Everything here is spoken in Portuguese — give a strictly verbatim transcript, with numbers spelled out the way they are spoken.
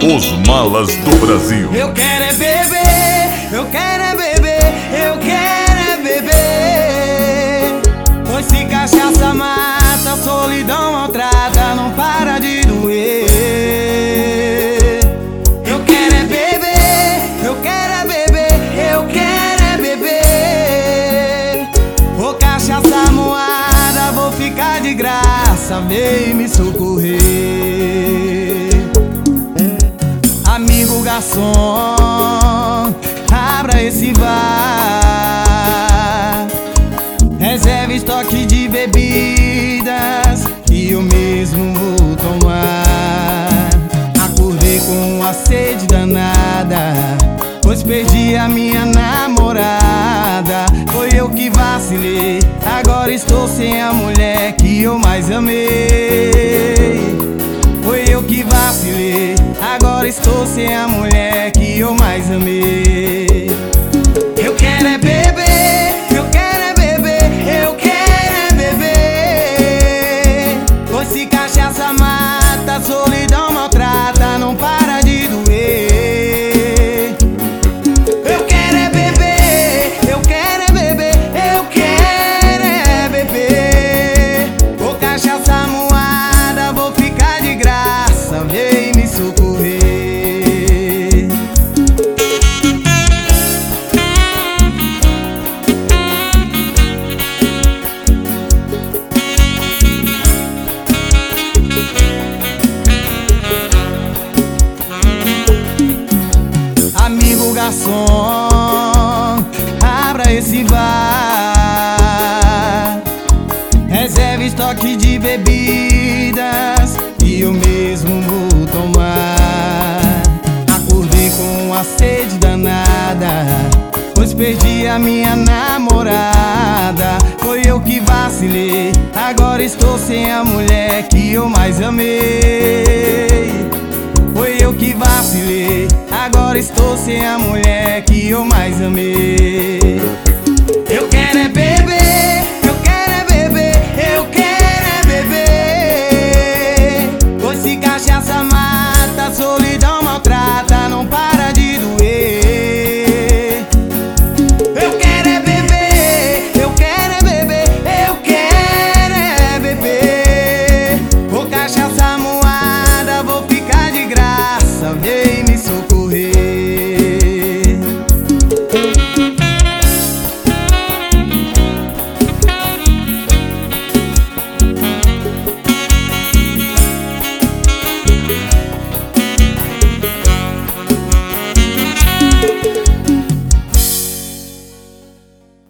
Os Malas do Brasil. Eu quero é beber, eu quero é beber, eu quero é beber. Pois se cachaça mata, solidão maltrata, não para de doer. Eu quero é beber, eu quero é beber, eu quero é beber. Ô cachaça moada, vou ficar de graça, vem me socorrer. Amigo garçom, abra esse bar, reserve estoque de bebidas que eu mesmo vou tomar. Acordei com uma sede danada, pois perdi a minha namorada. Foi eu que vacilei, agora estou sem a mulher que eu mais amei. Foi eu que vacilei, agora estou sem a mulher que eu mais amei. Eu quero é beber, eu quero é beber, eu quero é beber. Pois se cachaça mata, solidão maltrata, não para de doer. Eu quero é beber, eu quero é beber, eu quero é beber. Ô cachaça moada, vou ficar de graça, vem me socorrer. Amigo garçom, abra esse bar, reserve estoque de bebidas que eu mesmo vou tomar. Acordei com uma sede danada, pois perdi a minha namorada. Foi eu que vacilei, agora estou sem a mulher que eu mais amei. Foi eu que vacilei, agora estou sem a mulher que eu mais amei.